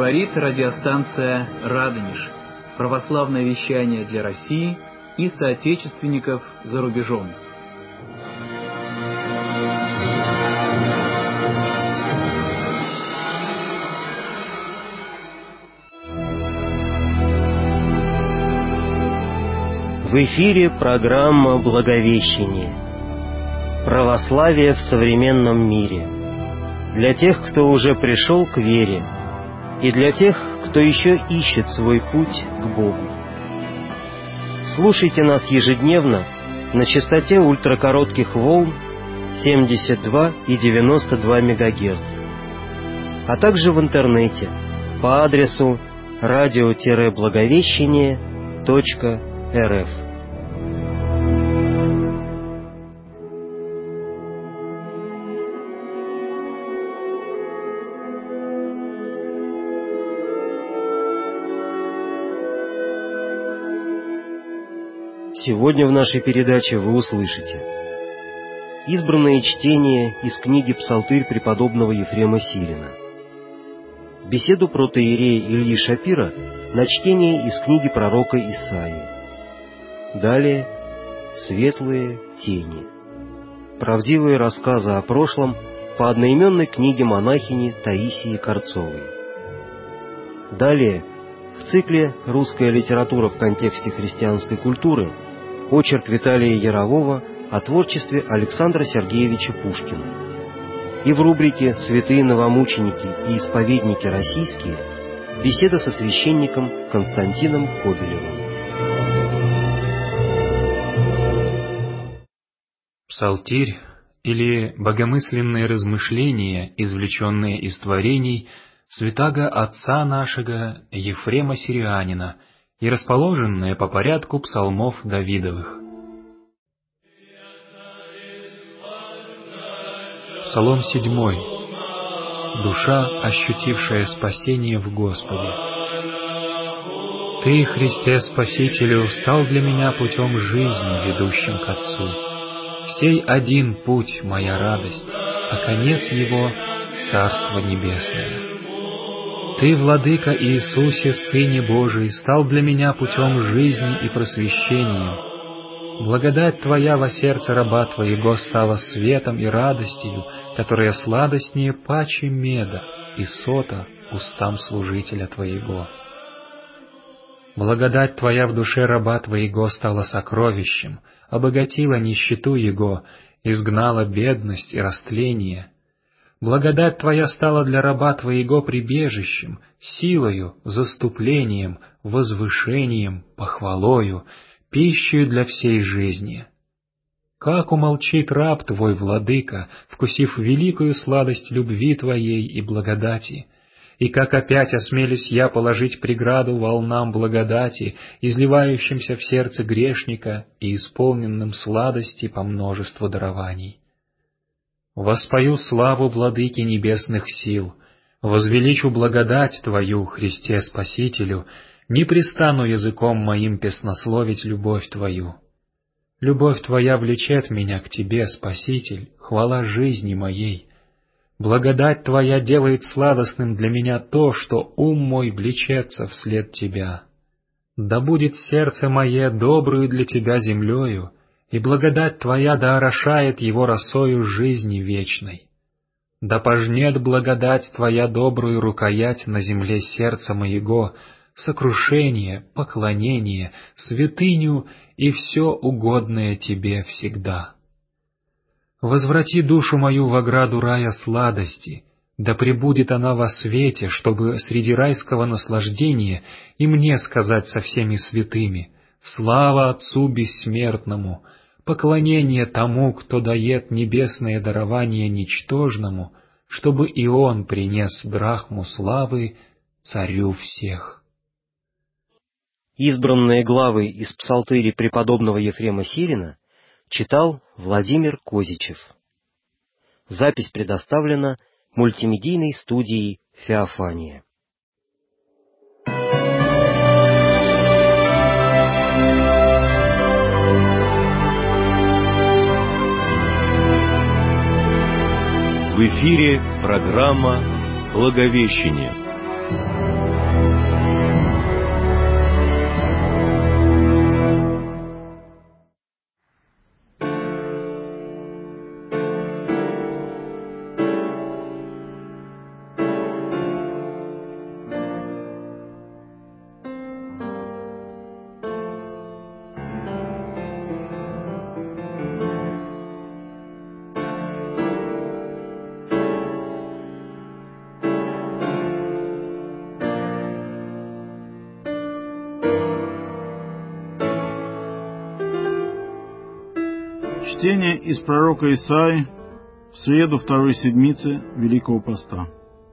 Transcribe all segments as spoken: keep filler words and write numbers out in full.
Говорит радиостанция «Радонеж». Православное вещание для России и соотечественников за рубежом. В эфире программа «Благовещение». Православие в современном мире. Для тех, кто уже пришел к вере, и для тех, кто еще ищет свой путь к Богу. Слушайте нас ежедневно на частоте ультракоротких волн семьдесят два и девяносто два мегагерца, а также в интернете по адресу радио-благовещение точка рф. Сегодня в нашей передаче вы услышите избранное чтение из книги «Псалтырь» преподобного Ефрема Сирина, беседу протоиерея Ильи Шапира на чтение из книги пророка Исаии. Далее «Светлые тени», правдивые рассказы о прошлом по одноименной книге монахини Таисии Корцовой. Далее в цикле «Русская литература в контексте христианской культуры» очерк Виталия Ярового о творчестве Александра Сергеевича Пушкина. И в рубрике «Святые новомученики и исповедники российские» беседа со священником Константином Кобелевым. Псалтирь или богомысленные размышления, извлеченные из творений святаго отца нашего Ефрема Сирианина и расположенные по порядку псалмов Давидовых. Псалом седьмой. Душа, ощутившая спасение в Господе. Ты, Христе Спасителю, стал для меня путем жизни, ведущим к Отцу. Сей один путь — моя радость, а конец его — Царство Небесное. Ты, Владыка Иисусе, Сыне Божий, стал для меня путем жизни и просвещением. Благодать Твоя во сердце раба Твоего стала светом и радостью, которая сладостнее паче меда и сота устам служителя Твоего. Благодать Твоя в душе раба Твоего стала сокровищем, обогатила нищету Его, изгнала бедность и растление. Благодать Твоя стала для раба Твоего прибежищем, силою, заступлением, возвышением, похвалою, пищей для всей жизни. Как умолчит раб Твой, Владыка, вкусив великую сладость любви Твоей и благодати, и как опять осмелюсь я положить преграду волнам благодати, изливающимся в сердце грешника и исполненным сладости по множеству дарований. Воспою славу Владыке небесных сил, возвеличу благодать Твою, Христе Спасителю, не пристану языком моим песнословить любовь Твою. Любовь Твоя влечет меня к Тебе, Спаситель, хвала жизни моей. Благодать Твоя делает сладостным для меня то, что ум мой влечется вслед Тебя. Да будет сердце мое добрую для Тебя землею, и благодать Твоя да орошает его росою жизни вечной. Да пожнет благодать Твоя добрую рукоять на земле сердца моего, сокрушение, поклонение, святыню и все угодное Тебе всегда. Возврати душу мою в ограду рая сладости, да пребудет она во свете, чтобы среди райского наслаждения и мне сказать со всеми святыми: слава Отцу Бессмертному, поклонение тому, кто дает небесное дарование ничтожному, чтобы и он принес драхму славы Царю всех. Избранные главы из Псалтыри преподобного Ефрема Сирина читал Владимир Козичев. Запись предоставлена мультимедийной студией «Феофания». В эфире программа «Благовещение». Чтение из пророка Исаии в среду второй седмицы Великого Поста.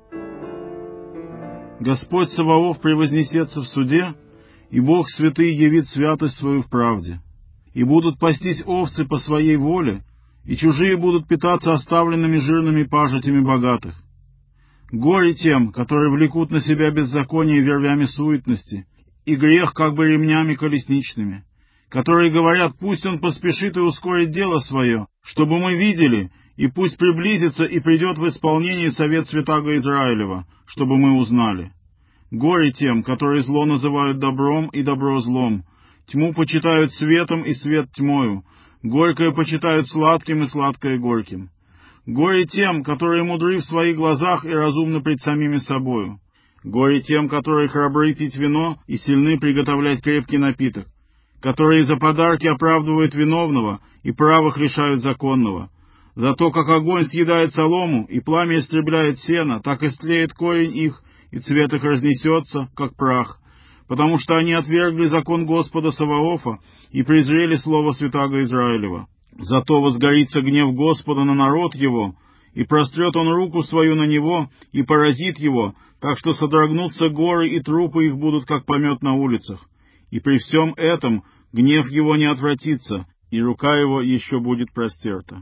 Господь Саваоф превознесется в суде, и Бог святый явит святость свою в правде. И будут пастись овцы по своей воле, и чужие будут питаться оставленными жирными пажитями богатых. Горе тем, которые влекут на себя беззаконие вервями суетности, и грех как бы ремнями колесничными, которые говорят: пусть он поспешит и ускорит дело свое, чтобы мы видели, и пусть приблизится и придет в исполнение совет святаго Израилева, чтобы мы узнали. Горе тем, которые зло называют добром и добро злом, тьму почитают светом и свет тьмою, горькое почитают сладким и сладкое горьким. Горе тем, которые мудры в своих глазах и разумны пред самими собою. Горе тем, которые храбры пить вино и сильны приготовлять крепкий напиток, которые за подарки оправдывают виновного и правых лишают законного. Зато как огонь съедает солому и пламя истребляет сено, так истлеет корень их, и цвет их разнесется, как прах, потому что они отвергли закон Господа Саваофа и презрели слово святаго Израилева. Зато возгорится гнев Господа на народ его, и прострет он руку свою на него, и поразит его, так что содрогнутся горы, и трупы их будут, как помет на улицах. И при всем этом гнев его не отвратится, и рука его еще будет простерта.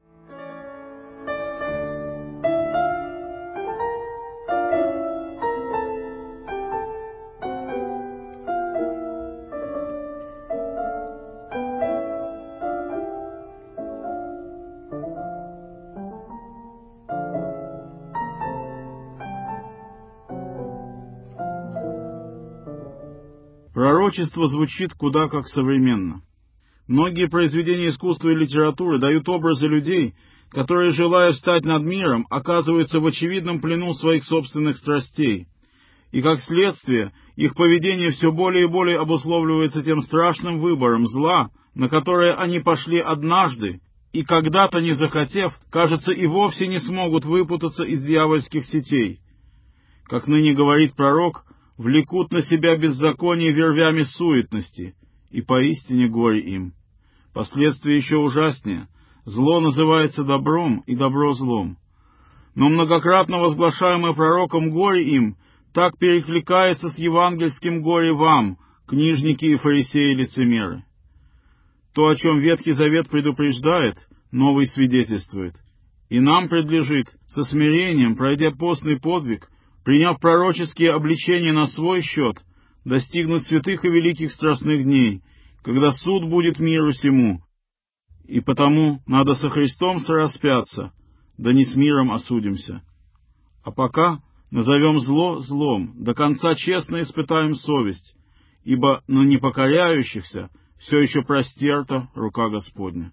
Пророчество звучит куда как современно. Многие произведения искусства и литературы дают образы людей, которые, желая встать над миром, оказываются в очевидном плену своих собственных страстей, и, как следствие, их поведение все более и более обусловливается тем страшным выбором зла, на которое они пошли однажды, и когда-то, не захотев, кажется, и вовсе не смогут выпутаться из дьявольских сетей. Как ныне говорит пророк, влекут на себя беззаконие вервями суетности, и поистине горе им. Последствия еще ужаснее. Зло называется добром, и добро злом. Но многократно возглашаемое пророком горе им так перекликается с евангельским горе вам, книжники и фарисеи-лицемеры. То, о чем Ветхий Завет предупреждает, Новый свидетельствует. И нам предлежит со смирением, пройдя постный подвиг, приняв пророческие обличения на свой счет, достигнуть святых и великих страстных дней, когда суд будет миру сему. И потому надо со Христом сораспяться, да не с миром осудимся. А пока назовем зло злом, до конца честно испытаем совесть, ибо на непокоряющихся все еще простерта рука Господня.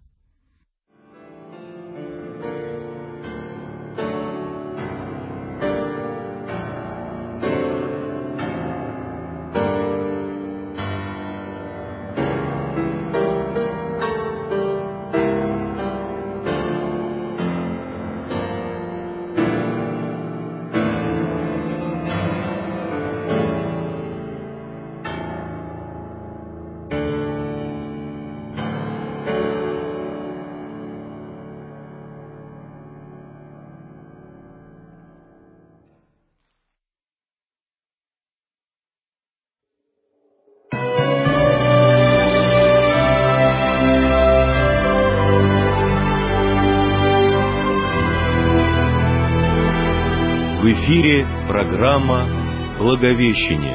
В эфире программа «Благовещение».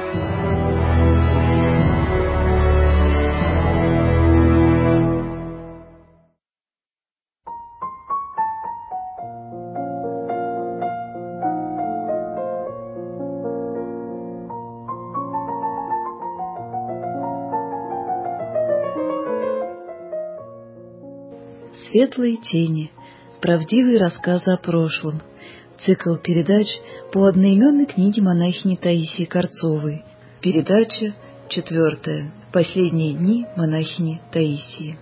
Светлые тени. Правдивые рассказы о прошлом. Цикл передач по одноименной книге монахини Таисии Корцовой. Передача четвертая. Последние дни монахини Таисии.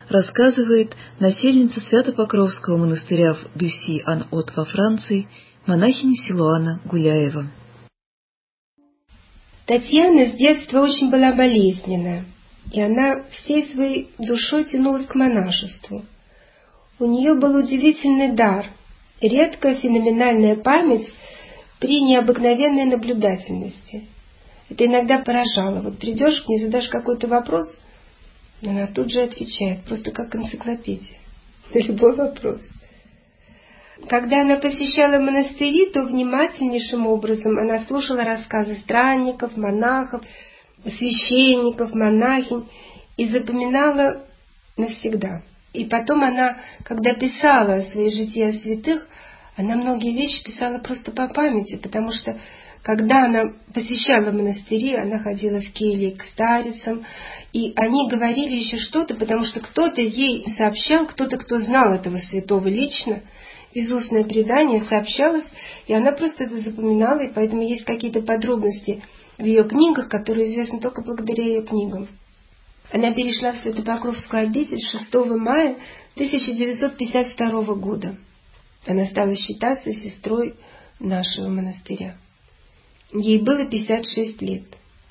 рассказывает насельница Свято-Покровского монастыря в Бюсси-ан-От во Франции, монахиня Силуана Гуляева. Татьяна с детства очень была болезненная, и она всей своей душой тянулась к монашеству. У нее был удивительный дар, редкая феноменальная память при необыкновенной наблюдательности. Это иногда поражало. Вот придешь к ней, задашь какой-то вопрос, она тут же отвечает, просто как энциклопедия, на любой вопрос. Когда она посещала монастыри, то внимательнейшим образом она слушала рассказы странников, монахов, священников, монахинь и запоминала навсегда. И потом она, когда писала свои жития святых, она многие вещи писала просто по памяти, потому что когда она посещала монастыри, она ходила в кельи к старицам, и они говорили еще что-то, потому что кто-то ей сообщал, кто-то, кто знал этого святого лично, из устное предание сообщалось, и она просто это запоминала, и поэтому есть какие-то подробности в ее книгах, которые известны только благодаря ее книгам. Она перешла в Свято-Покровскую обитель шестого мая тысяча девятьсот пятьдесят второго года. Она стала считаться сестрой нашего монастыря. Ей было пятьдесят шесть лет.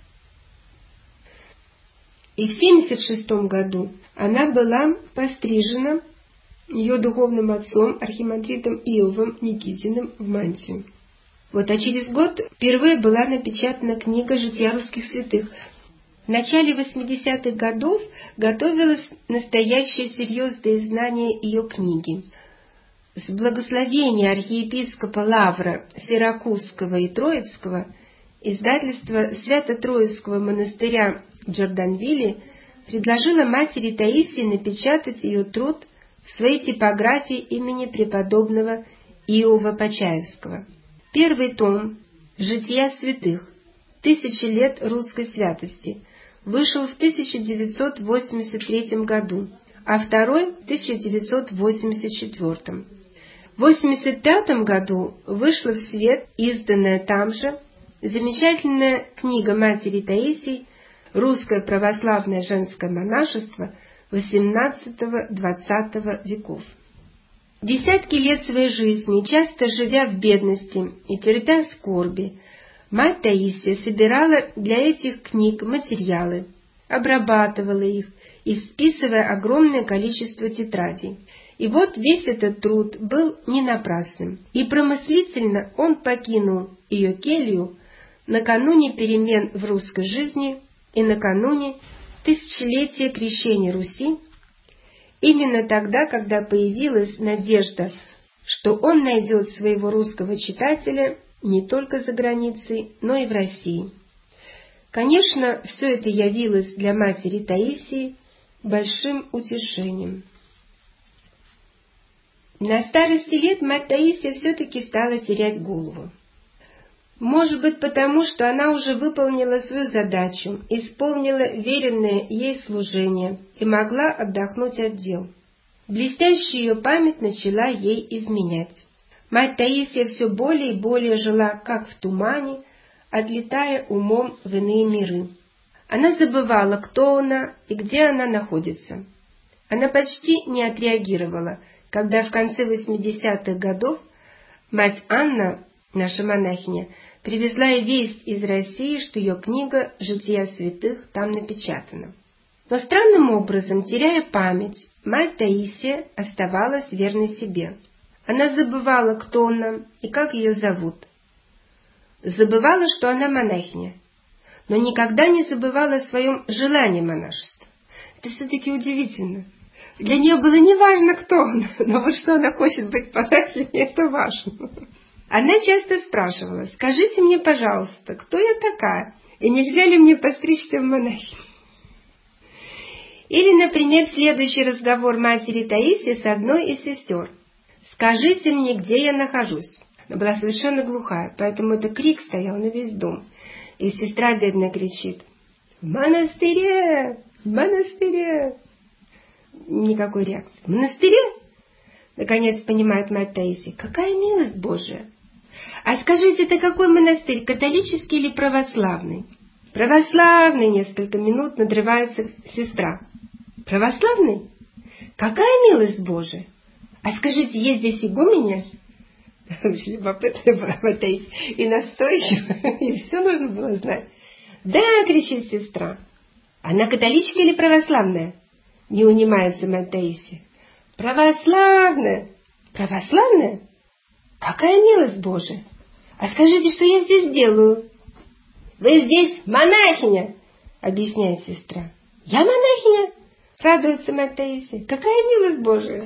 И в семьдесят шестом году она была пострижена ее духовным отцом, архимандритом Иовом Никитиным, в мантию. Вот, а через год впервые была напечатана книга «Жития русских святых». В начале восьмидесятых годов готовилось настоящее серьезное издание ее книги. С благословения архиепископа Лавра Сиракузского и Троицкого издательство Свято-Троицкого монастыря в Джорданвилле предложило матери Таисии напечатать ее труд в своей типографии имени преподобного Иова Почаевского. Первый том «Жития святых. Тысячи лет русской святости» вышел в тысяча девятьсот восемьдесят третьем году, а второй в тысяча девятьсот восемьдесят четвёртом. В восемьдесят пятом году вышла в свет, изданная там же, замечательная книга матери Таисии «Русское православное женское монашество восемнадцатого-двадцатого веков». Десятки лет своей жизни, часто живя в бедности и терпя скорби, мать Таисия собирала для этих книг материалы, обрабатывала их, исписывая огромное количество тетрадей. И вот весь этот труд был не напрасным, и промыслительно он покинул ее келью накануне перемен в русской жизни и накануне тысячелетия крещения Руси, именно тогда, когда появилась надежда, что он найдет своего русского читателя не только за границей, но и в России. Конечно, все это явилось для матери Таисии большим утешением. На старости лет мать Таисия все-таки стала терять голову. Может быть, потому что она уже выполнила свою задачу, исполнила веренное ей служение и могла отдохнуть от дел. Блестящая ее память начала ей изменять. Мать Таисия все более и более жила, как в тумане, отлетая умом в иные миры. Она забывала, кто она и где она находится. Она почти не отреагировала, когда в конце восьмидесятых годов мать Анна, наша монахиня, привезла ей весть из России, что ее книга «Жития святых» там напечатана. Но странным образом, теряя память, мать Таисия оставалась верной себе. Она забывала, кто она и как ее зовут. Забывала, что она монахиня, но никогда не забывала о своем желании монашества. Это все-таки удивительно. Для нее было не важно, кто она, но вот что она хочет быть монахиней, это важно. Она часто спрашивала: «Скажите мне, пожалуйста, кто я такая, и нельзя ли мне постричься в монахиню?» Или, например, следующий разговор матери Таисии с одной из сестер: «Скажите мне, где я нахожусь». Она была совершенно глухая, поэтому это крик стоял на весь дом. И сестра бедная кричит: «В монастыре! В монастыре!» Никакой реакции. «В монастыре?» Наконец понимает мать Таисия. «Какая милость Божия! А скажите, это какой монастырь, католический или православный?» «Православный», несколько минут надрывается сестра. «Православный? Какая милость Божия! А скажите, есть здесь игуменя? Очень любопытная была Матаисия. И настойчиво, и все нужно было знать. Да, кричит сестра. Она католичка или православная? Не унимается Матаисия. Православная. Православная? Какая милость Божия! А скажите, что я здесь делаю? Вы здесь монахиня, объясняет сестра. Я монахиня? Радуется Матаисия. Какая милость Божия!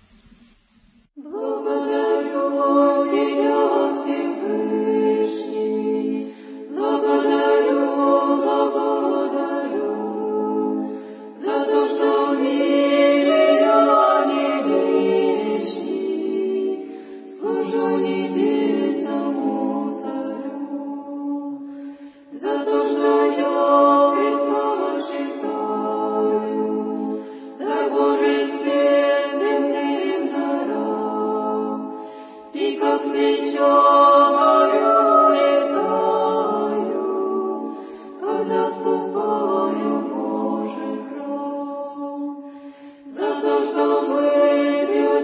Благодарю Тебя, Всевышний, благодарю, благодарю, за то, что в мире я не вечный, служу небесному Царю, за то, что я предпочитаю дар Божий свет земным дарам, и как свеча горю летаю, когда ступаю в Божий храм, за то, что выпью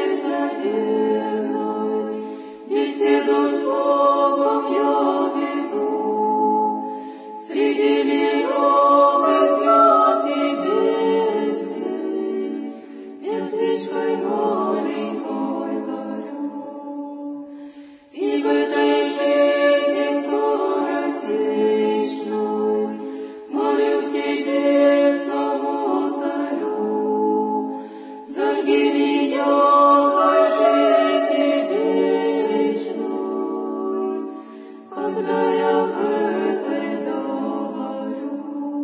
верной, беседу с Богом я веду, среди миров и звезд небесных, я свечкой маленькой горю, и в этой жизни скоротечной молюсь небесному Царю, зажги меня в жизни вечной, когда я в этой догорю.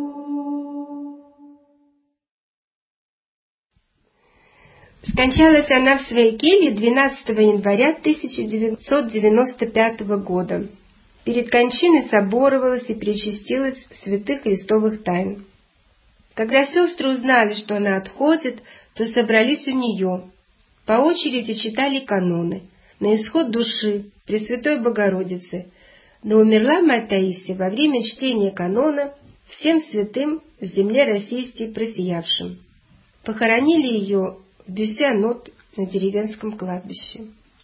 Скончалась она в своей келье двенадцатого января тысяча девятьсот девяносто пятого года. Перед кончиной соборовалась и причастилась святых христовых тайн. Когда сестры узнали, что она отходит, то собрались у нее. По очереди читали каноны на исход души Пресвятой Богородицы, но умерла мать Таисия во время чтения канона всем святым в земле российской просиявшим. Похоронили ее в Бюсси-Анот на деревенском кладбище.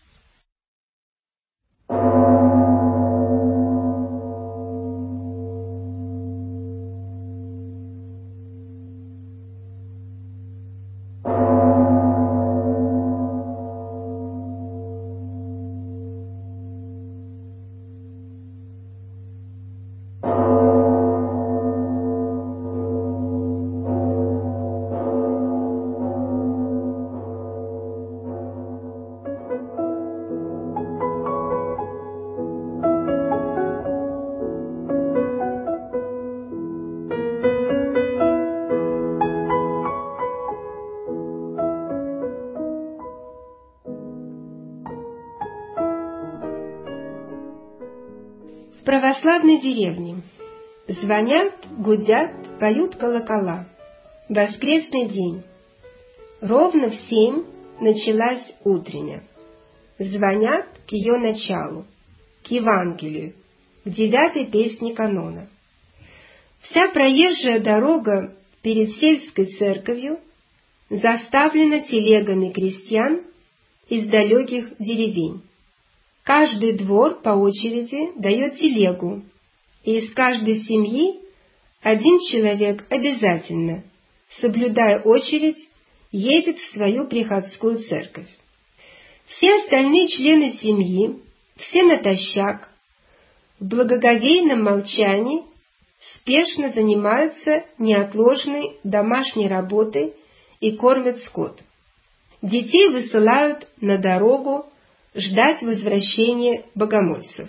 В православной деревне звонят, гудят, поют колокола. Воскресный день. Ровно в семь началась утренняя. Звонят к ее началу, к Евангелию, к девятой песне канона. Вся проезжая дорога перед сельской церковью заставлена телегами крестьян из далеких деревень. Каждый двор по очереди дает телегу, и из каждой семьи один человек обязательно, соблюдая очередь, едет в свою приходскую церковь. Все остальные члены семьи, все натощак, в благоговейном молчании спешно занимаются неотложной домашней работой и кормят скот. Детей высылают на дорогу ждать возвращения богомольцев.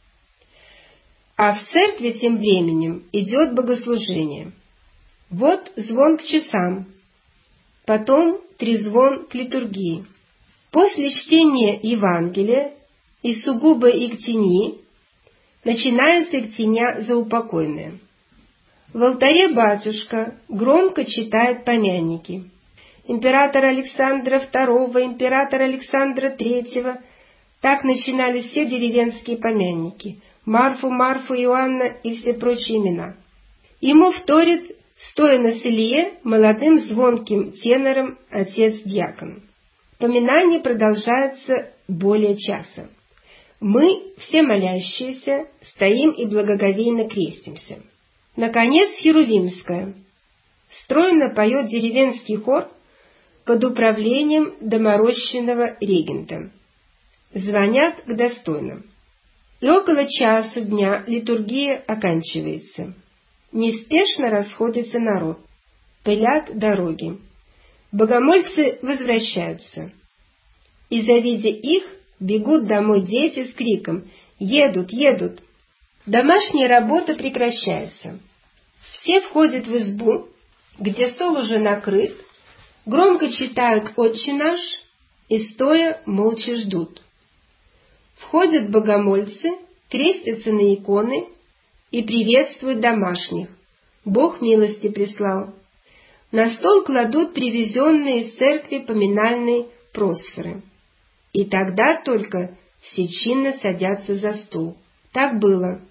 А в церкви тем временем идет богослужение. Вот звон к часам, потом трезвон к литургии. После чтения Евангелия и сугубо иктении начинается иктеня заупокойная. В алтаре батюшка громко читает помяники. Императора Александра второго, императора Александра третьего. Так начинались все деревенские помянники. Марфу, Марфу, Иоанна и все прочие имена. Ему вторит стоя на селье молодым звонким тенором отец-дьякон. Поминание продолжается более часа. Мы, все молящиеся, стоим и благоговейно крестимся. Наконец, Херувимская. Стройно поет деревенский хор под управлением доморощенного регента. Звонят к достойным. И около часу дня литургия оканчивается. Неспешно расходится народ. Пылят дороги. Богомольцы возвращаются. И, завидя их, бегут домой дети с криком «Едут, едут!». Домашняя работа прекращается. Все входят в избу, где стол уже накрыт, громко читают «Отче наш» и стоя молча ждут. Входят богомольцы, крестятся на иконы и приветствуют домашних. Бог милости прислал. На стол кладут привезенные из церкви поминальные просфоры. И тогда только все чинно садятся за стол. Так было.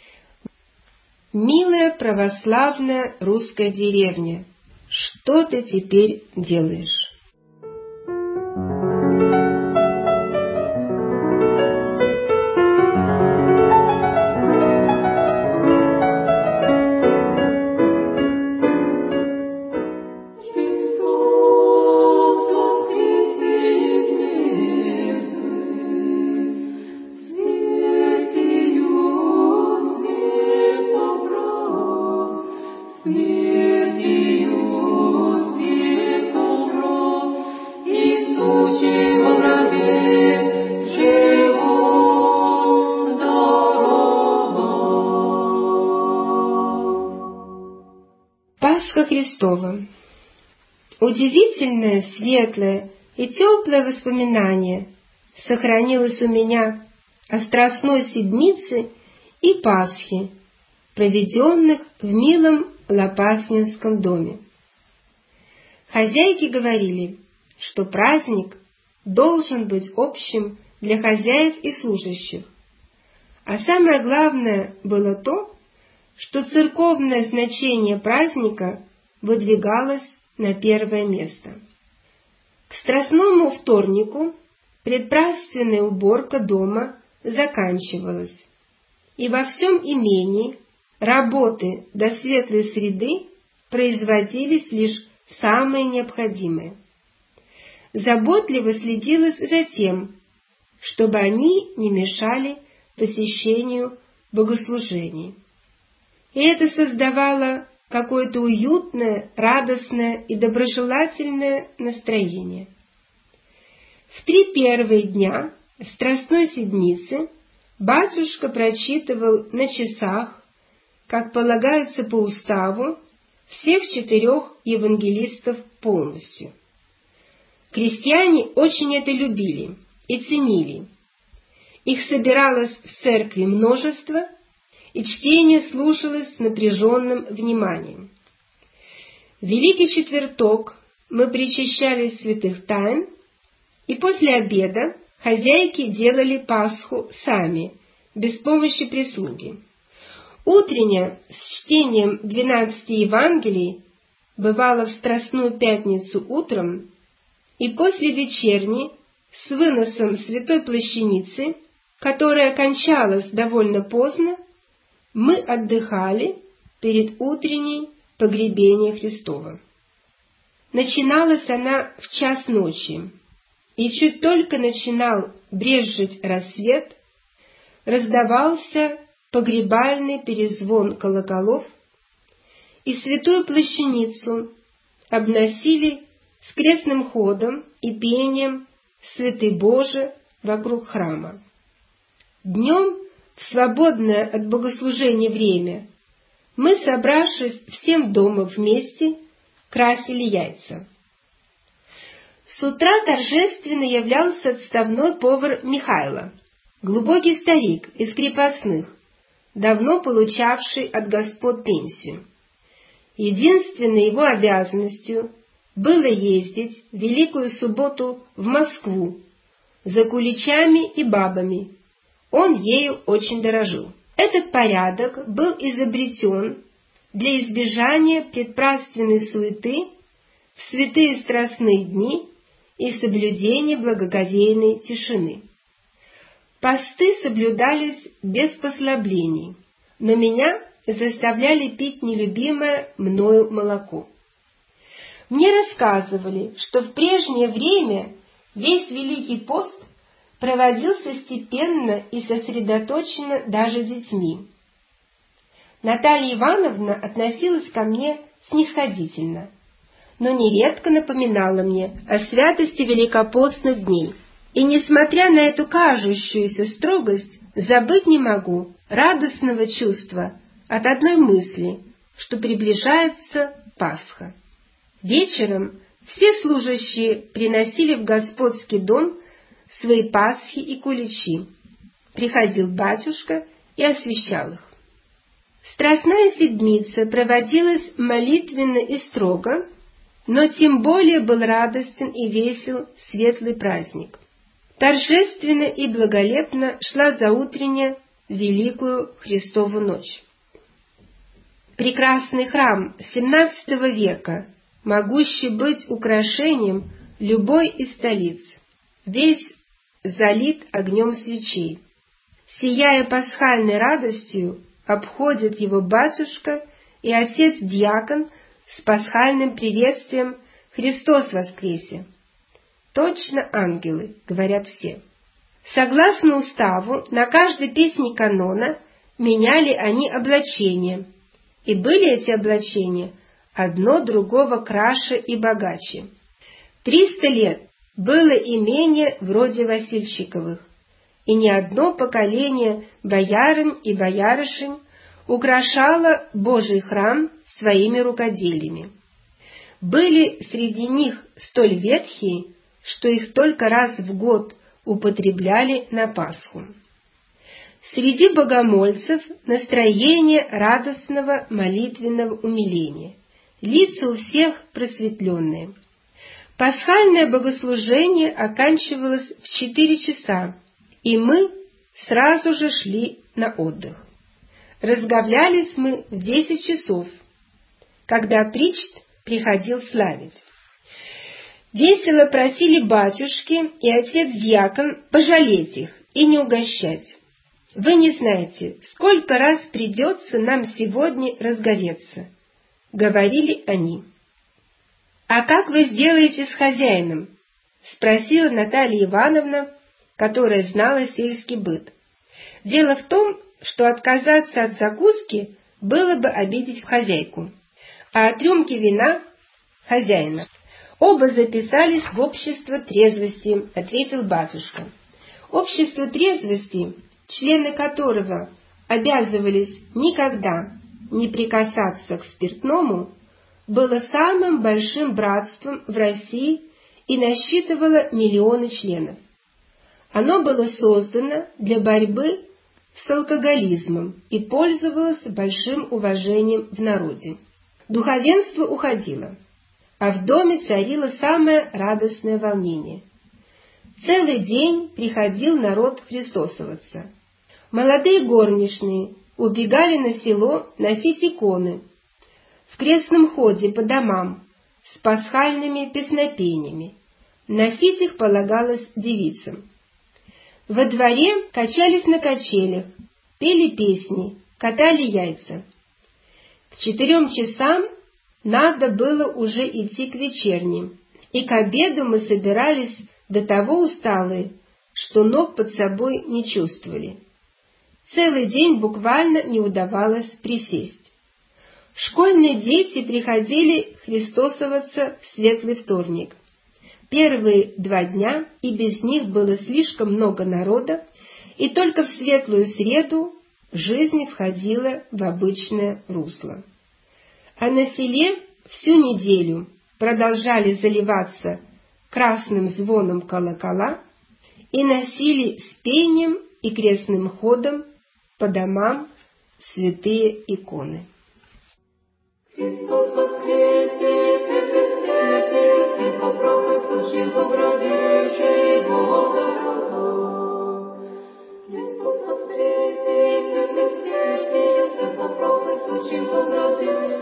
Милая православная русская деревня, что ты теперь делаешь? Пасха Христова. Удивительное, светлое и теплое воспоминание сохранилось у меня о Страстной Седмице и Пасхе, проведенных в милом Лопаснинском доме. Хозяйки говорили, что праздник должен быть общим для хозяев и служащих, а самое главное было то, что церковное значение праздника выдвигалось на первое место. К Страстному вторнику предпразднственная уборка дома заканчивалась, и во всем имении работы до светлой среды производились лишь самые необходимые. Заботливо следилось за тем, чтобы они не мешали посещению богослужений. И это создавало какое-то уютное, радостное и доброжелательное настроение. В три первые дня Страстной Седмицы батюшка прочитывал на часах, как полагается по уставу, всех четырех евангелистов полностью. Крестьяне очень это любили и ценили. Их собиралось в церкви множество, и чтение слушалось с напряженным вниманием. В Великий Четверток мы причащались святых тайн, и после обеда хозяйки делали Пасху сами, без помощи прислуги. Утренняя с чтением двенадцати Евангелий бывала в Страстную Пятницу утром, и после вечерней с выносом святой плащаницы, которая кончалась довольно поздно, мы отдыхали перед утренней погребением Христова. Начиналась она в час ночи, и чуть только начинал брезжить рассвет, раздавался погребальный перезвон колоколов, и святую плащаницу обносили с крестным ходом и пением «Святый Боже» вокруг храма. Днем, в свободное от богослужения время, мы, собравшись всем дома вместе, красили яйца. С утра торжественно являлся отставной повар Михайло, глубокий старик из крепостных, давно получавший от господ пенсию. Единственной его обязанностью было ездить в Великую Субботу в Москву за куличами и бабами. Он ею очень дорожил. Этот порядок был изобретен для избежания предпразднственной суеты в святые страстные дни и соблюдения благоговейной тишины. Посты соблюдались без послаблений, но меня заставляли пить нелюбимое мною молоко. Мне рассказывали, что в прежнее время весь Великий пост проводился степенно и сосредоточенно даже детьми. Наталья Ивановна относилась ко мне снисходительно, но нередко напоминала мне о святости великопостных дней. И, несмотря на эту кажущуюся строгость, забыть не могу радостного чувства от одной мысли, что приближается Пасха. Вечером все служащие приносили в господский дом свои пасхи и куличи. Приходил батюшка и освящал их. Страстная седмица проводилась молитвенно и строго, но тем более был радостен и весел светлый праздник. Торжественно и благолепно шла заутренняя Великую Христову ночь. Прекрасный храм семнадцатого века, могущий быть украшением любой из столиц, весь залит огнем свечей. Сияя пасхальной радостью, обходит его батюшка и отец-диакон с пасхальным приветствием «Христос воскресе!» Точно ангелы, говорят все. Согласно уставу, на каждой песне канона меняли они облачения, и были эти облачения одно другого краше и богаче. Триста лет было имение вроде Васильчиковых, и ни одно поколение боярынь и боярышень украшало Божий храм своими рукоделиями. Были среди них столь ветхие, что их только раз в год употребляли на Пасху. Среди богомольцев настроение радостного молитвенного умиления, лица у всех просветленные. Пасхальное богослужение оканчивалось в четыре часа, и мы сразу же шли на отдых. Разговлялись мы в десять часов, когда причт приходил славить. Весело просили батюшки и отец-дьякон пожалеть их и не угощать. Вы не знаете, сколько раз придется нам сегодня разговеться, — говорили они. — А как вы сделаете с хозяином? — спросила Наталья Ивановна, которая знала сельский быт. Дело в том, что отказаться от закуски было бы обидеть хозяйку, а от рюмки вина — хозяина. Оба записались в общество трезвости, — ответил батюшка. Общество трезвости, члены которого обязывались никогда не прикасаться к спиртному, было самым большим братством в России и насчитывало миллионы членов. Оно было создано для борьбы с алкоголизмом и пользовалось большим уважением в народе. Духовенство уходило, а в доме царило самое радостное волнение. Целый день приходил народ христосоваться. Молодые горничные убегали на село носить иконы, в крестном ходе по домам с пасхальными песнопениями. Носить их полагалось девицам. Во дворе качались на качелях, пели песни, катали яйца. К четырем часам надо было уже идти к вечерне, и к обеду мы собирались до того усталые, что ног под собой не чувствовали. Целый день буквально не удавалось присесть. Школьные дети приходили христосоваться в светлый вторник. Первые два дня и без них было слишком много народа, и только в светлую среду жизнь входила в обычное русло. А на селе всю неделю продолжали заливаться красным звоном колокола и носили с пением и крестным ходом по домам святые иконы. Христос воскресе, воскресе, Сын попробуй сущий в гробе Бога. Христос воскресе, воскресе, Сын попробуй сущий в гробе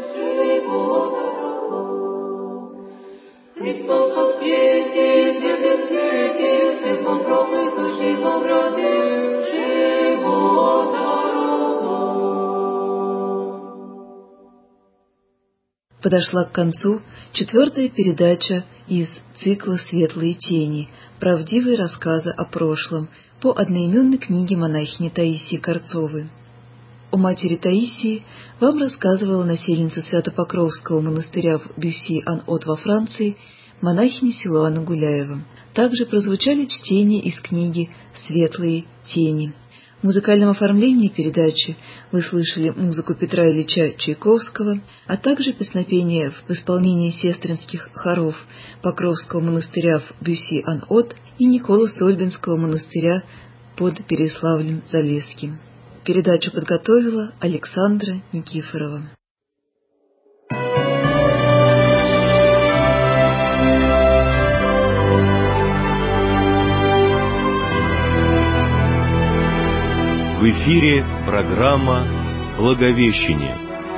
Христос воскресе, святых смертью, светлом прописущий во гробе, живота дорогу. Подошла к концу четвертая передача из цикла «Светлые тени», правдивые рассказы о прошлом, по одноименной книге монахини Таисии Корцовой. О матери Таисии вам рассказывала насельница Свято-Покровского монастыря в Бюсси-ан-От во Франции, монахиня Силуана Гуляева. Также прозвучали чтения из книги «Светлые тени». В музыкальном оформлении передачи вы слышали музыку Петра Ильича Чайковского, а также песнопения в исполнении сестринских хоров Покровского монастыря в Бюсси-ан-От и Николо-Сольбинского монастыря под Переславлем-Залесским. Передачу подготовила Александра Никифорова. В эфире программа «Благовещение».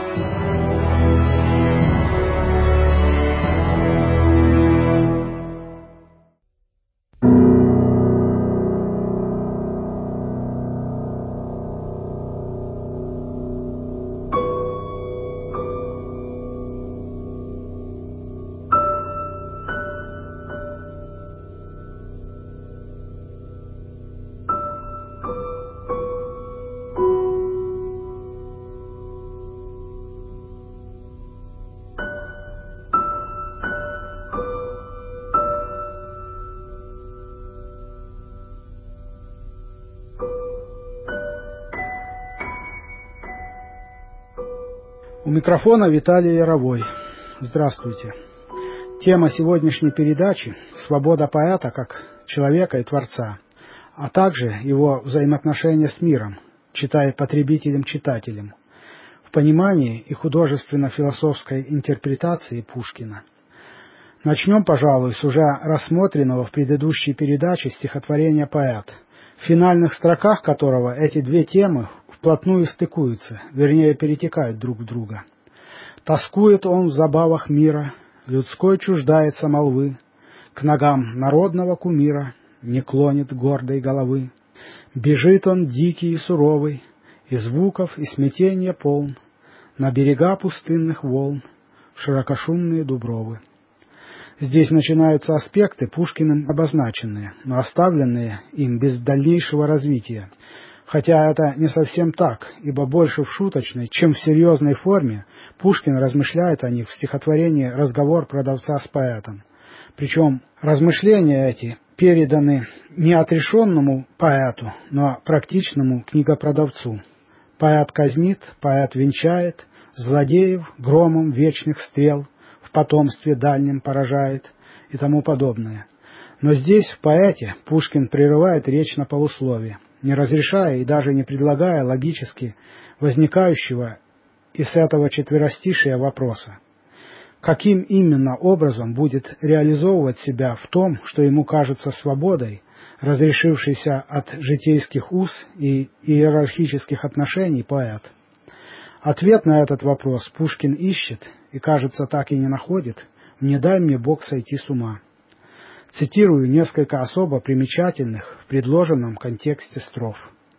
У микрофона Виталий Яровой. Здравствуйте. Тема сегодняшней передачи – свобода поэта как человека и творца, а также его взаимоотношения с миром, читая потребителем-читателем, в понимании и художественно-философской интерпретации Пушкина. Начнем, пожалуй, с уже рассмотренного в предыдущей передаче стихотворения «Поэт», в финальных строках которого эти две темы вплотную стыкуются, вернее, перетекают друг в друга. Тоскует он в забавах мира, людской чуждается молвы, к ногам народного кумира не клонит гордой головы. Бежит он дикий и суровый, и звуков, и смятения полн, на берега пустынных волн, в широкошумные дубровы. Здесь начинаются аспекты Пушкиным обозначенные, но оставленные им без дальнейшего развития. Хотя это не совсем так, ибо больше в шуточной, чем в серьезной форме Пушкин размышляет о них в стихотворении «Разговор продавца с поэтом». Причем размышления эти переданы не отрешенному поэту, но практичному книгопродавцу. Поэт казнит, поэт венчает, злодеев громом вечных стрел в потомстве дальнем поражает и тому подобное. Но здесь, в поэте, Пушкин прерывает речь на полусловие, не разрешая и даже не предлагая логически возникающего из этого четверостишия вопроса. Каким именно образом будет реализовывать себя в том, что ему кажется свободой, разрешившейся от житейских уз и иерархических отношений поэт? Ответ на этот вопрос Пушкин ищет и, кажется, так и не находит в «Не дай мне Бог сойти с ума». Цитирую несколько особо примечательных в предложенном контексте строф.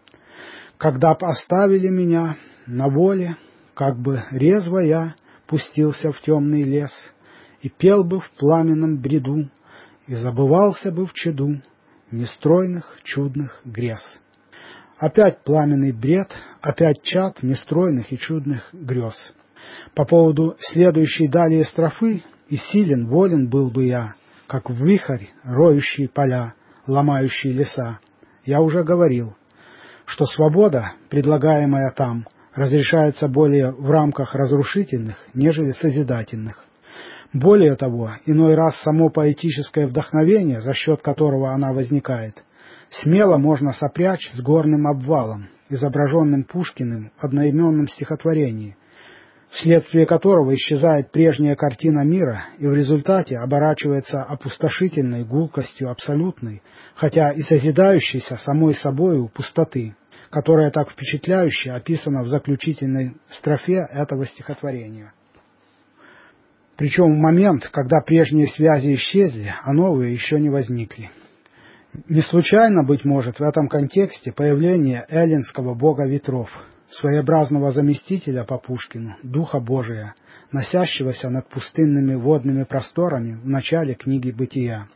«Когда б оставили меня на воле, как бы резво я пустился в темный лес и пел бы в пламенном бреду и забывался бы в чаду нестройных чудных грез». Опять пламенный бред, опять чад нестройных и чудных грез. По поводу следующей далее строфы «И силен, волен был бы я, как вихрь, роющий поля, ломающий леса», я уже говорил, что свобода, предлагаемая там, разрешается более в рамках разрушительных, нежели созидательных. Более того, иной раз само поэтическое вдохновение, за счет которого она возникает, смело можно сопрячь с горным обвалом, изображенным Пушкиным в одноименном стихотворении, вследствие которого исчезает прежняя картина мира и в результате оборачивается опустошительной гулкостью абсолютной, хотя и созидающейся самой собою пустоты, которая так впечатляюще описана в заключительной строфе этого стихотворения. Причем в момент, когда прежние связи исчезли, а новые еще не возникли. Не случайно, быть может, в этом контексте появление эллинского бога ветров, своеобразного заместителя по Пушкину, Духа Божия, носящегося над пустынными водными просторами в начале книги «Бытия».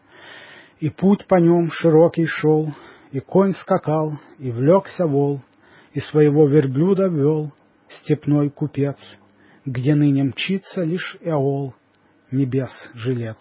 «И путь по нем широкий шел, и конь скакал, и влекся вол, и своего верблюда вел степной купец, где ныне мчится лишь Эол, небес жилец».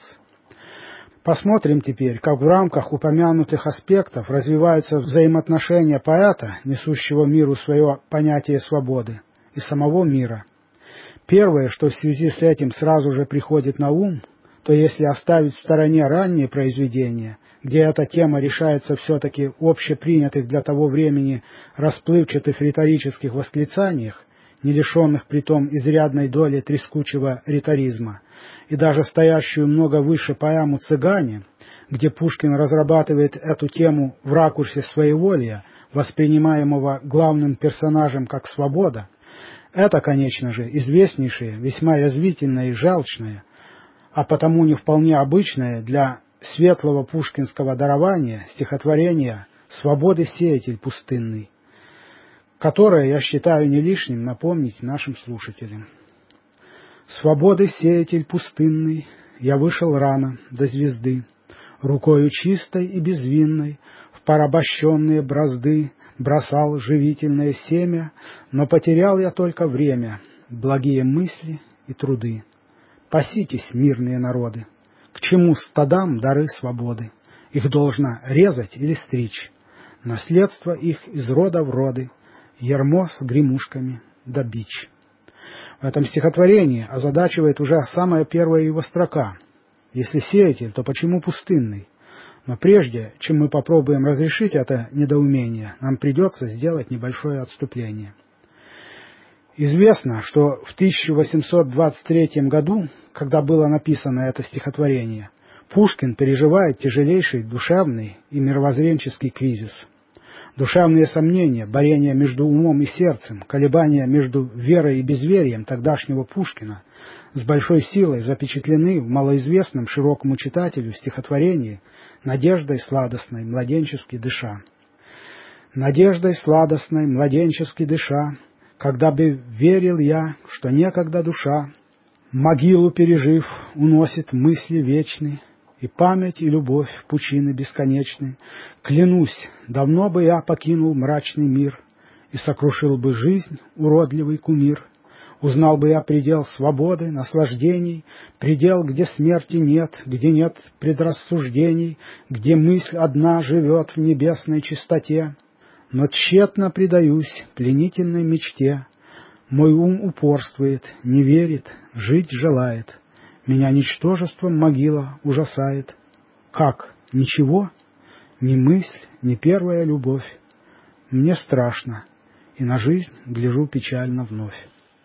Посмотрим теперь, как в рамках упомянутых аспектов развиваются взаимоотношения поэта, несущего миру свое понятие свободы, и самого мира. Первое, что в связи с этим сразу же приходит на ум, то если оставить в стороне ранние произведения, где эта тема решается все-таки в общепринятых для того времени расплывчатых риторических восклицаниях, не лишенных притом изрядной доли трескучего риторизма, и даже стоящую много выше поэму «Цыгане», где Пушкин разрабатывает эту тему в ракурсе своеволия, воспринимаемого главным персонажем как свобода, это, конечно же, известнейшее, весьма язвительное и жалчное, а потому не вполне обычное для светлого пушкинского дарования стихотворение «Свободы сеятель пустынный», которое я считаю не лишним напомнить нашим слушателям. «Свободы сеятель пустынный, я вышел рано до звезды, рукою чистой и безвинной в порабощенные бразды бросал живительное семя, но потерял я только время, благие мысли и труды. Паситесь, мирные народы, к чему стадам дары свободы? Их должно резать или стричь, наследство их из рода в роды, ярмо с гремушками да бич». В этом стихотворении озадачивает уже самая первая его строка. Если сеятель, то почему пустынный? Но прежде, чем мы попробуем разрешить это недоумение, нам придется сделать небольшое отступление. Известно, что в тысяча восемьсот двадцать третьем году, когда было написано это стихотворение, Пушкин переживает тяжелейший душевный и мировоззренческий кризис. Душевные сомнения, борение между умом и сердцем, колебания между верой и безверием тогдашнего Пушкина с большой силой запечатлены в малоизвестном широкому читателю стихотворении «Надеждой сладостной, младенчески дыша». «Надеждой сладостной, младенчески дыша, когда бы верил я, что некогда душа, могилу пережив, уносит мысли вечные, и память, и любовь в пучины бесконечны. Клянусь, давно бы я покинул мрачный мир и сокрушил бы жизнь, уродливый кумир. Узнал бы я предел свободы, наслаждений, предел, где смерти нет, где нет предрассуждений, где мысль одна живет в небесной чистоте. Но тщетно предаюсь пленительной мечте. Мой ум упорствует, не верит, жить желает. Меня ничтожеством могила ужасает. Как? Ничего? Ни мысль, ни первая любовь. Мне страшно, и на жизнь гляжу печально вновь».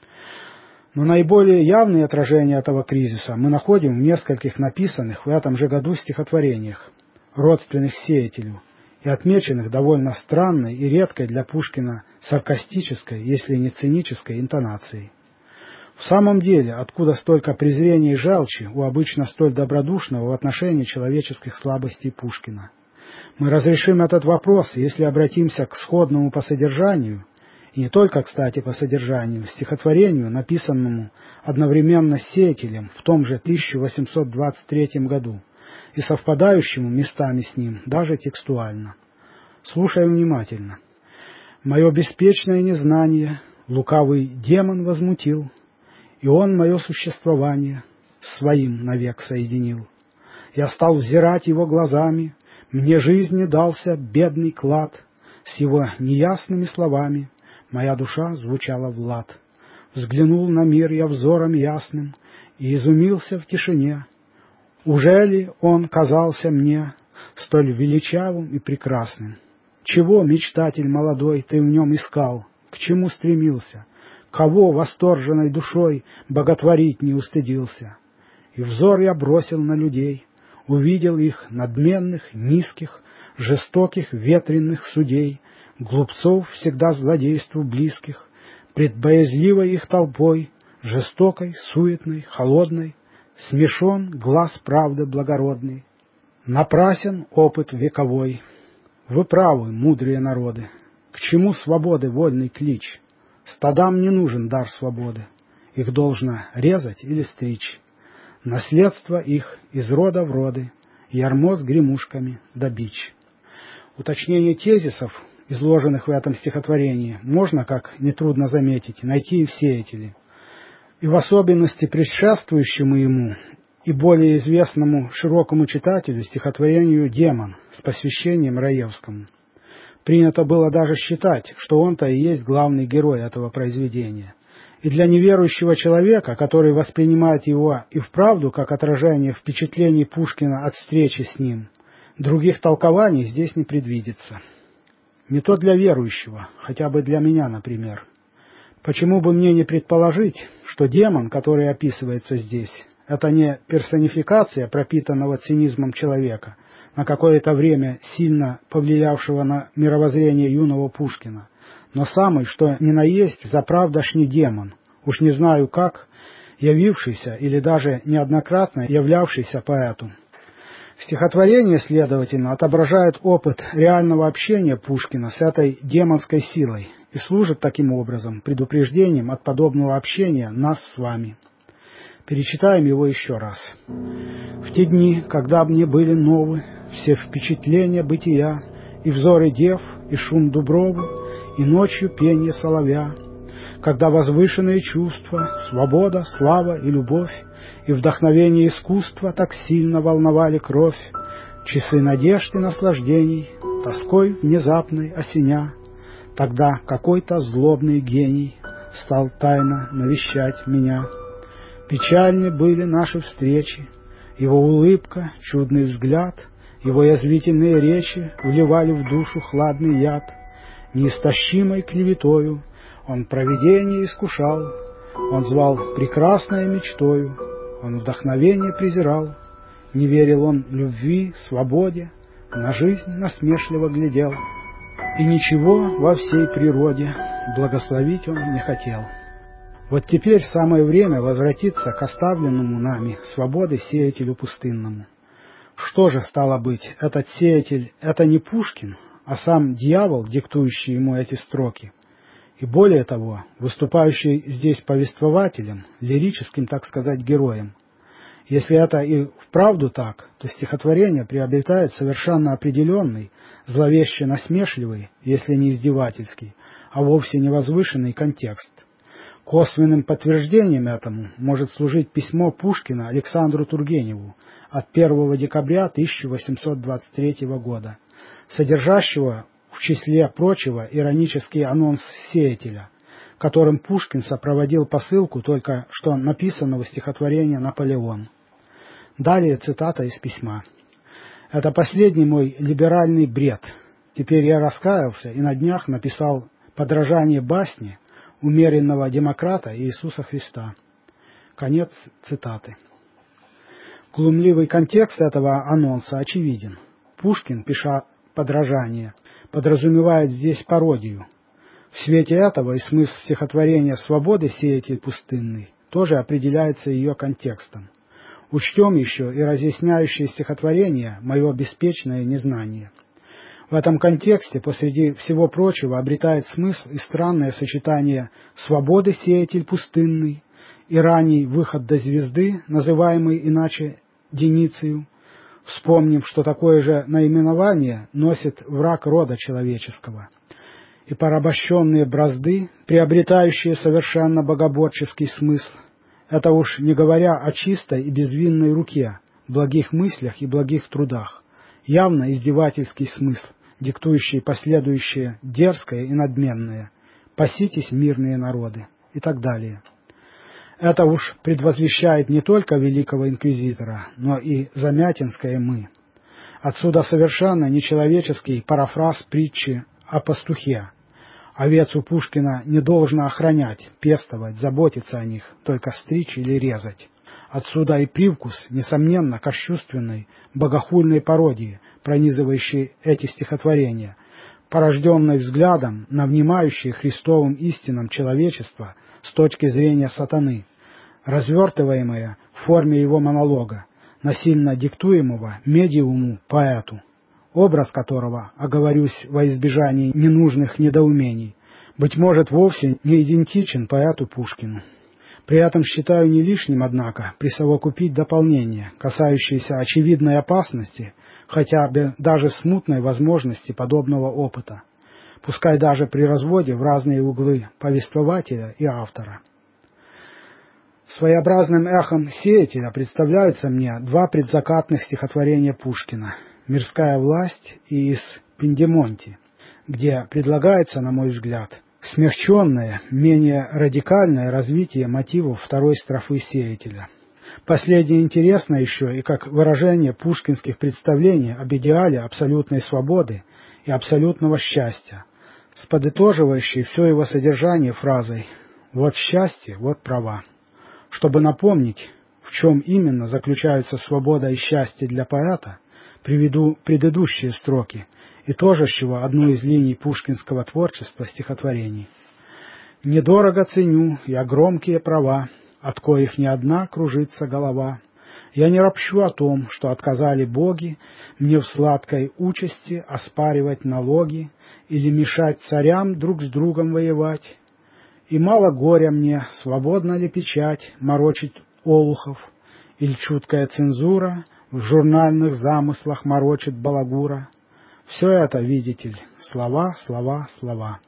Но наиболее явные отражения этого кризиса мы находим в нескольких написанных в этом же году стихотворениях, родственных сеятелю, и отмеченных довольно странной и редкой для Пушкина саркастической, если не цинической интонацией. В самом деле, откуда столько презрения и желчи у обычно столь добродушного в отношении человеческих слабостей Пушкина? Мы разрешим этот вопрос, если обратимся к сходному по содержанию, и не только, кстати, по содержанию, стихотворению, написанному одновременно с сеятелем в том же тысяча восемьсот двадцать третьем году и совпадающему местами с ним даже текстуально. Слушаем внимательно. «Мое беспечное незнание лукавый демон возмутил, и он мое существование своим навек соединил. Я стал взирать его глазами, мне жизни дался бедный клад, с его неясными словами моя душа звучала в лад. Взглянул на мир я взором ясным и изумился в тишине. Ужели он казался мне столь величавым и прекрасным? Чего, мечтатель молодой, ты в нем искал? К чему стремился? Кого восторженной душой боготворить не устыдился? И взор я бросил на людей, увидел их надменных, низких, жестоких, ветренных судей, глупцов всегда злодейству близких, пред боязливой их толпой жестокой, суетной, холодной, смешон глаз правды благородный. Напрасен опыт вековой. Вы правы, мудрые народы. К чему свободы вольный клич? Стадам не нужен дар свободы. Их должно резать или стричь. Наследство их из рода в роды, ярмо с гремушками да бич. Уточнение тезисов, изложенных в этом стихотворении, можно, как нетрудно заметить, найти и в сеятеле. И в особенности предшествующему ему и более известному широкому читателю стихотворению «Демон» с посвящением Раевскому. Принято было даже считать, что он-то и есть главный герой этого произведения. И для неверующего человека, который воспринимает его и вправду как отражение впечатлений Пушкина от встречи с ним, других толкований здесь не предвидится. Не то для верующего, хотя бы для меня, например. Почему бы мне не предположить, что демон, который описывается здесь, это не персонификация пропитанного цинизмом человека, на какое-то время сильно повлиявшего на мировоззрение юного Пушкина, но самый, что ни на есть, заправдошний демон, уж не знаю как, явившийся или даже неоднократно являвшийся поэту. Стихотворение, следовательно, отображает опыт реального общения Пушкина с этой демонской силой и служит таким образом предупреждением от подобного общения нас с вами. Перечитаем его еще раз. «В те дни, когда мне были новы все впечатления бытия, и взоры дев, и шум дубровы, и ночью пение соловья, когда возвышенные чувства, свобода, слава и любовь, и вдохновение искусства так сильно волновали кровь, часы надежд и наслаждений, тоской внезапной осеня, тогда какой-то злобный гений стал тайно навещать меня. Печальны были наши встречи, его улыбка, чудный взгляд, его язвительные речи вливали в душу хладный яд. Неистощимой клеветою он провидение искушал, он звал прекрасной мечтою, он вдохновение презирал, не верил он любви, свободе, на жизнь насмешливо глядел, и ничего во всей природе благословить он не хотел. Вот теперь самое время возвратиться к оставленному нами свободы сеятелю пустынному. Что же стало быть, этот сеятель — это не Пушкин, а сам дьявол, диктующий ему эти строки, и более того, выступающий здесь повествователем, лирическим, так сказать, героем. Если это и вправду так, то стихотворение приобретает совершенно определенный, зловеще насмешливый, если не издевательский, а вовсе не возвышенный контекст. Косвенным подтверждением этому может служить письмо Пушкина Александру Тургеневу от первого декабря тысяча восемьсот двадцать третьего года, содержащего в числе прочего иронический анонс сеятеля, которым Пушкин сопроводил посылку только что написанного стихотворения «Наполеон». Далее цитата из письма. «Это последний мой либеральный бред. Теперь я раскаялся и на днях написал подражание басни умеренного демократа Иисуса Христа». Конец цитаты. Глумливый контекст этого анонса очевиден. Пушкин, пиша подражание, подразумевает здесь пародию. В свете этого и смысл стихотворения «Свободы сеятель пустынный» тоже определяется ее контекстом. Учтем еще и разъясняющее стихотворение «Мое беспечное незнание». В этом контексте, посреди всего прочего, обретает смысл и странное сочетание «свободы сеятель пустынный» и ранний выход до звезды, называемый иначе Деницию, вспомнив, что такое же наименование носит враг рода человеческого, и порабощенные бразды, приобретающие совершенно богоборческий смысл, это уж не говоря о чистой и безвинной руке, благих мыслях и благих трудах, явно издевательский смысл, диктующий последующее дерзкое и надменное «паситесь, мирные народы» и так далее. Это уж предвозвещает не только великого инквизитора, но и замятинское «мы». Отсюда совершенно нечеловеческий парафраз притчи о пастухе. Овец у Пушкина не должно охранять, пестовать, заботиться о них, только стричь или резать. Отсюда и привкус, несомненно, кощунственной, богохульной пародии, пронизывающей эти стихотворения, порожденной взглядом на внимающее Христовым истинам человечества с точки зрения сатаны, развертываемая в форме его монолога, насильно диктуемого медиуму поэту, образ которого, оговорюсь во избежании ненужных недоумений, быть может, вовсе не идентичен поэту Пушкину. При этом считаю не лишним, однако, присовокупить дополнение, касающееся очевидной опасности, хотя бы даже смутной возможности подобного опыта, пускай даже при разводе в разные углы повествователя и автора. Своеобразным эхом сеятеля представляются мне два предзакатных стихотворения Пушкина «Мирская власть» и «Из Пиндемонти», где предлагается, на мой взгляд, смягченное, менее радикальное развитие мотивов второй строфы сеятеля. Последнее интересно еще и как выражение пушкинских представлений об идеале абсолютной свободы и абсолютного счастья, с подытоживающей все его содержание фразой «Вот счастье, вот права». Чтобы напомнить, в чем именно заключаются свобода и счастье для поэта, приведу предыдущие строки, итожащего одну из линий пушкинского творчества стихотворений. «Недорого ценю я громкие права, от коих ни одна кружится голова. Я не ропщу о том, что отказали боги мне в сладкой участи оспаривать налоги или мешать царям друг с другом воевать. И мало горя мне, свободно ли печать морочить олухов, или чуткая цензура в журнальных замыслах морочит балагура. Все это, видите ли, слова, слова, слова.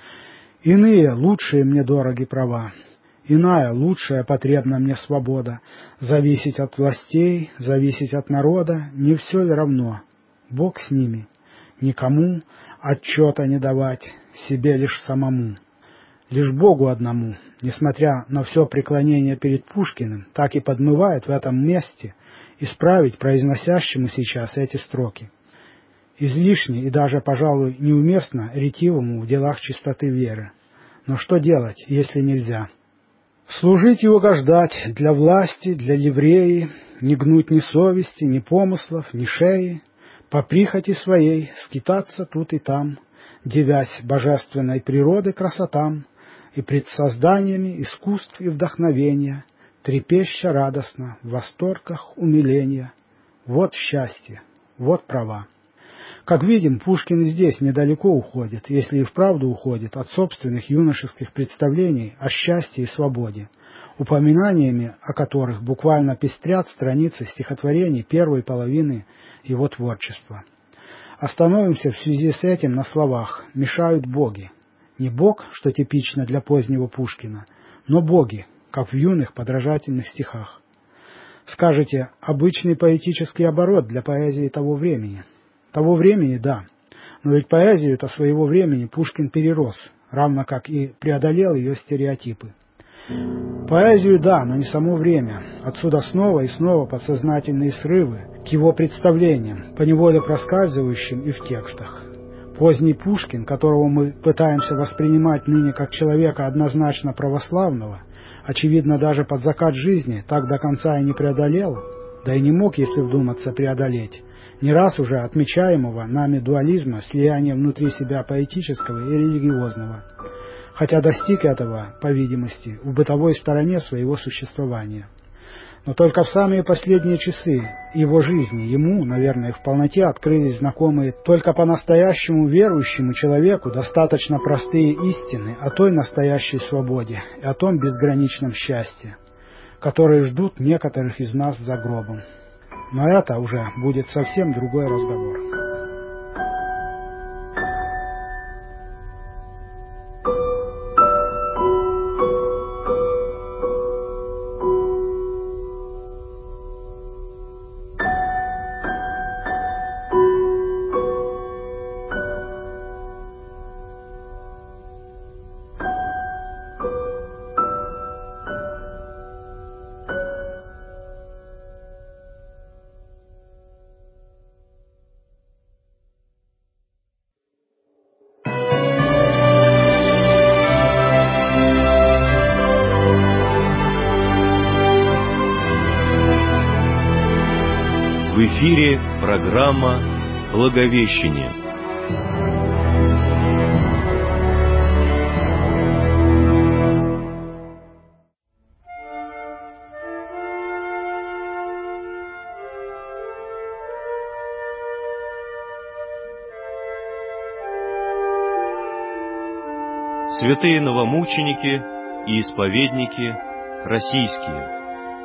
Иные, лучшие мне дороги права, иная, лучшая потребна мне свобода. Зависеть от властей, зависеть от народа, не все ли равно? Бог с ними, никому отчета не давать, себе лишь самому. Лишь Богу одному, несмотря на все преклонение перед Пушкиным, так и подмывает в этом месте исправить произносящему сейчас эти строки. Излишне и даже, пожалуй, неуместно ретивому в делах чистоты веры. Но что делать, если нельзя? Служить и угождать для власти, для ливреи, не гнуть ни совести, ни помыслов, ни шеи, по прихоти своей скитаться тут и там, дивясь божественной природы красотам, и пред созданиями искусств и вдохновения, трепеща радостно в восторгах умиления. Вот счастье, вот права. Как видим, Пушкин здесь недалеко уходит, если и вправду уходит, от собственных юношеских представлений о счастье и свободе, упоминаниями о которых буквально пестрят страницы стихотворений первой половины его творчества. Остановимся в связи с этим на словах «мешают боги». Не бог, что типично для позднего Пушкина, но боги, как в юных подражательных стихах. Скажете, обычный поэтический оборот для поэзии того времени. Того времени, да, но ведь поэзию-то своего времени Пушкин перерос, равно как и преодолел ее стереотипы. Поэзию, да, но не само время. Отсюда снова и снова подсознательные срывы к его представлениям, поневоле проскальзывающим и в текстах. Поздний Пушкин, которого мы пытаемся воспринимать ныне как человека однозначно православного, очевидно, даже под закат жизни так до конца и не преодолел, да и не мог, если вдуматься, преодолеть, не раз уже отмечаемого нами дуализма, слияния внутри себя поэтического и религиозного, хотя достиг этого, по видимости, в бытовой стороне своего существования. Но только в самые последние часы его жизни ему, наверное, в полноте открылись знакомые только по-настоящему верующему человеку достаточно простые истины о той настоящей свободе и о том безграничном счастье, которые ждут некоторых из нас за гробом. Но это уже будет совсем другой разговор. В эфире программа «Благовещение». святые новомученики и исповедники российские.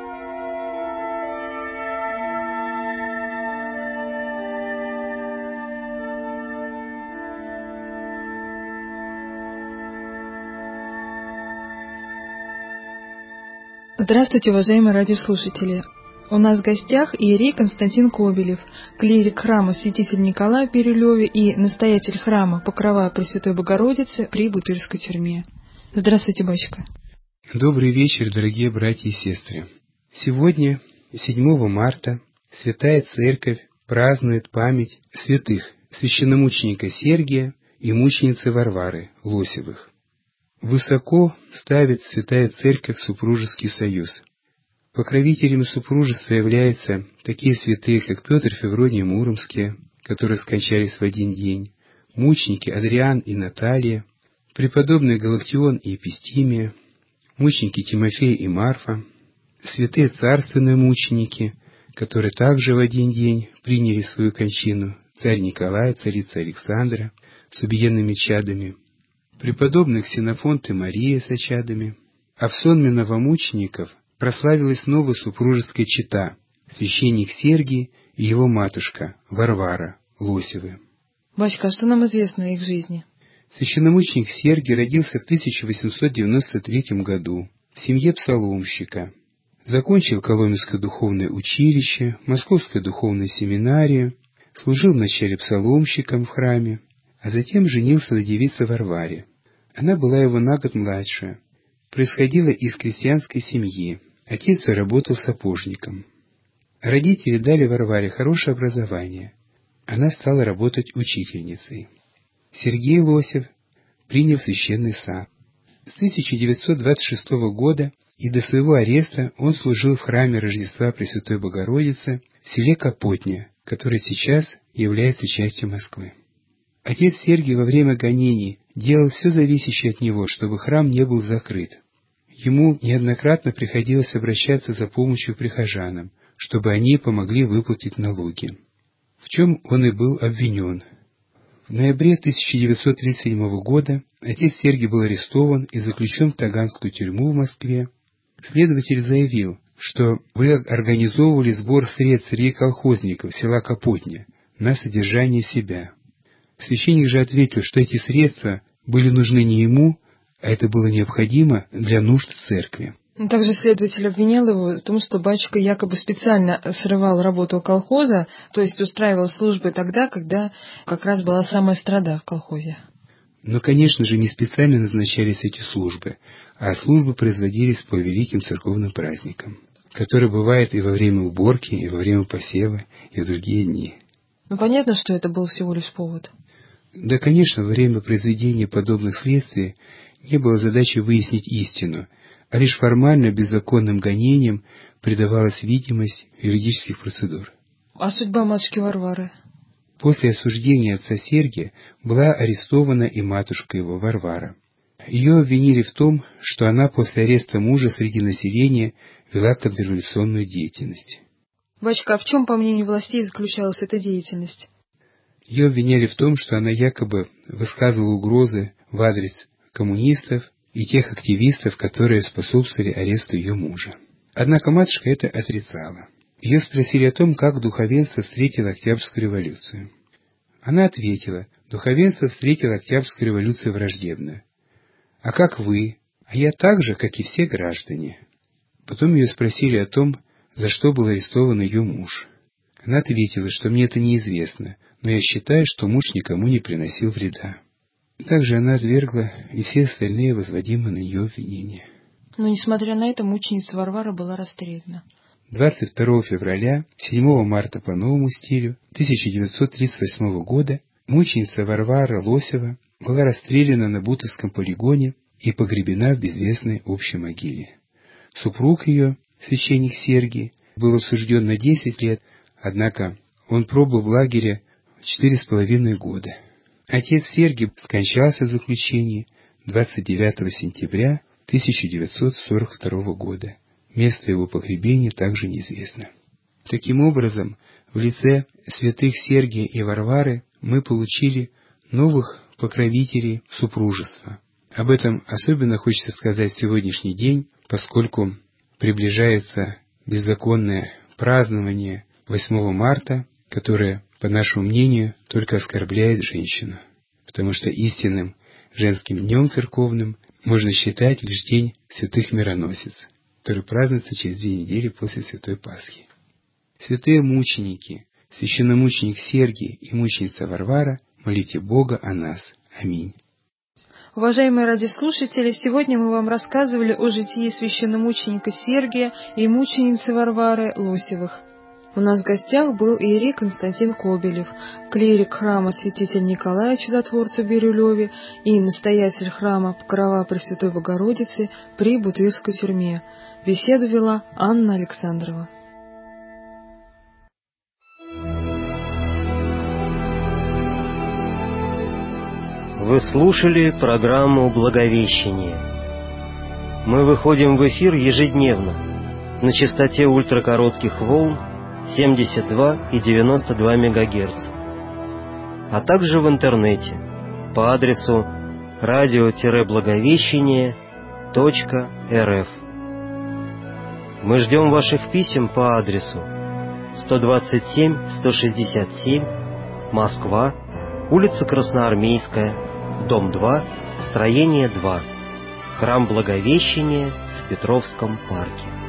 Здравствуйте, уважаемые радиослушатели! У нас в гостях иерей Константин Кобелев, клирик храма Святителя Николая в Бирюлеве и настоятель храма Покрова Пресвятой Богородицы при Бутырской тюрьме. Здравствуйте, батюшка! Добрый вечер, дорогие братья и сестры! Сегодня, седьмого марта, Святая Церковь празднует память святых священномученика Сергия и мученицы Варвары Лосевых. Высоко ставит Святая Церковь супружеский союз. Покровителями супружества являются такие святые, как Петр Февроний Муромские, которые скончались в один день, мученики Адриан и Наталья, преподобные Галактион и Епистимия, мученики Тимофей и Марфа, святые царственные мученики, которые также в один день приняли свою кончину, царь Николай, царица Александра с убиенными чадами, преподобных Ксенофонт и Мария с очадами, а в сонме новомучеников прославилась новая супружеская чета, священник Сергий и его матушка Варвара Лосевы. Батюшка, а что нам известно о их жизни? Священномученик Сергий родился в тысяча восемьсот девяносто третьем году в семье псаломщика. Закончил Коломенское духовное училище, Московскую духовную семинарию, служил вначале псаломщиком в храме, а затем женился на девице Варваре. Она была его на год младше, происходила из крестьянской семьи, отец работал сапожником. Родители дали Варваре хорошее образование, она стала работать учительницей. Сергей Лосев принял священный сан. С тысяча девятьсот двадцать шестого года и до своего ареста он служил в храме Рождества Пресвятой Богородицы в селе Капотня, который сейчас является частью Москвы. Отец Сергий во время гонений делал все зависящее от него, чтобы храм не был закрыт. Ему неоднократно приходилось обращаться за помощью к прихожанам, чтобы они помогли выплатить налоги, в чем он и был обвинен. В ноябре тысяча девятьсот тридцать седьмого года отец Сергий был арестован и заключен в Таганскую тюрьму в Москве. Следователь заявил, что вы организовывали сбор средств среди колхозников села Капотня на содержание себя. Священник же ответил, что эти средства были нужны не ему, а это было необходимо для нужд церкви. Также следователь обвинял его в том, что батюшка якобы специально срывал работу колхоза, то есть устраивал службы тогда, когда как раз была самая страда в колхозе. Но, конечно же, не специально назначались эти службы, а службы производились по великим церковным праздникам, которые бывают и во время уборки, и во время посева, и в другие дни. Ну, понятно, что это был всего лишь повод. Да, конечно, во время произведения подобных следствий не было задачи выяснить истину, а лишь формально беззаконным гонением придавалась видимость юридических процедур. А судьба матушки Варвары? После осуждения отца Сергия была арестована и матушка его, Варвара. Ее обвинили в том, что она после ареста мужа среди населения вела контрреволюционную деятельность. Батюшка, а в чем, по мнению властей, заключалась эта деятельность? Ее обвиняли в том, что она якобы высказывала угрозы в адрес коммунистов и тех активистов, которые способствовали аресту ее мужа. Однако матушка это отрицала. Ее спросили о том, как духовенство встретило Октябрьскую революцию. Она ответила: духовенство встретило Октябрьскую революцию враждебно. А как вы? А я так же, как и все граждане. Потом ее спросили о том, за что был арестован ее муж. Она ответила, что мне это неизвестно, но я считаю, что муж никому не приносил вреда. Также она отвергла и все остальные возводимые на нее обвинения. Но, несмотря на это, мученица Варвара была расстреляна. двадцать второго февраля, седьмого марта по новому стилю тысяча девятьсот тридцать восьмого года мученица Варвара Лосева была расстреляна на Бутовском полигоне и погребена в безвестной общей могиле. Супруг ее, священник Сергий, был осужден на десять лет, однако он пробыл в лагере четыре с половиной года. Отец Сергий скончался в заключении двадцать девятого сентября тысяча девятьсот сорок второго года. Место его погребения также неизвестно. Таким образом, в лице святых Сергия и Варвары мы получили новых покровителей супружества. Об этом особенно хочется сказать в сегодняшний день, поскольку приближается беззаконное празднование восьмого марта, которое, по нашему мнению, только оскорбляет женщину. Потому что истинным женским днем церковным можно считать лишь день святых мироносец, который празднуется через две недели после Святой Пасхи. Святые мученики, священномученик Сергий и мученица Варвара, молите Бога о нас. Аминь. Уважаемые радиослушатели, сегодня мы вам рассказывали о житии священномученика Сергия и мученицы Варвары Лосевых. У нас в гостях был иерей Константин Кобелев, клирик храма святитель Николая Чудотворца в Бирюлеве и настоятель храма Покрова Пресвятой Богородицы при Бутырской тюрьме. Беседу вела Анна Александрова. Вы слушали программу «Благовещение». Мы выходим в эфир ежедневно на частоте ультракоротких волн семьдесят два и девяносто два мегагерца, а также в интернете по адресу радио-благовещение точка эр эф. Мы ждем ваших писем по адресу сто двадцать семь сто шестьдесят семь, Москва, улица Красноармейская, дом два, строение два, храм Благовещения в Петровском парке.